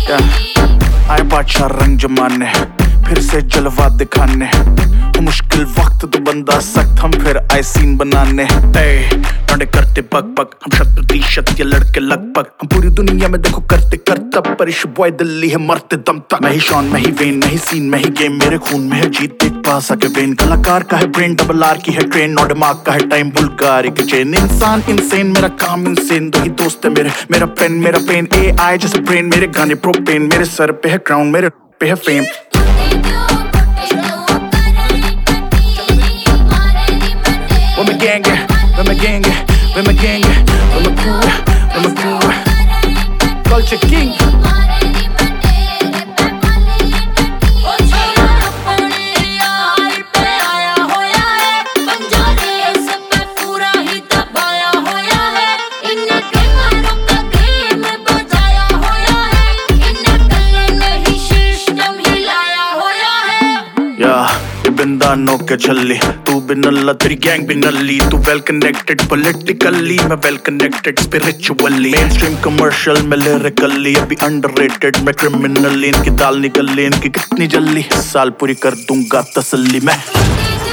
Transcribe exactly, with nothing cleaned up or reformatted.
आए बादशाह रंग जमाने, फिर से जलवा दिखाने, मुश्किल वक्त तो बंदा सख्त, हम फिर आए सीन बनाने। लौंडे करते बक बक, हम शत प्रतिशत ये लड़के लगभग, हम पूरी दुनिया में देखो करते करतब, पर इस बॉय दिल्ली है मरते दम तक। मैं ही शॉन, मैं ही वेन, मैं ही सीन, मैं ही गेम, मेरे खून में है जीत, देख पास आके वेन। कलाकार का है ब्रेन, डबल आर की है ट्रेन, और दिमाग का है टाइम, बुल्गारी की चेन। इंसान इंसेन, मेरा काम इंसेन, दो ही दोस्त है मेरे, मेरा पेन मेरा पेन। ए आई जैसे ब्रेन, मेरे गाने प्रोपेन, मेरे सर पे है क्राउन, मेरे पे है fame. With my gang, with my gang, with my gang, with my crew, with my crew. Culture King. बिंदा नो के छल्ली, तू भी नल्ला, तेरी गैंग भी नल्ली। तू वेल कनेक्टेड पॉलिटिकली, मैं well connected spiritually. Mainstream commercial में लिरिकली, अभी अंडररेटेड मैं क्रिमिनली। इनकी दाल निकली, इनकी कितनी जल्दी, साल पूरी कर दूंगा तसल्ली मैं।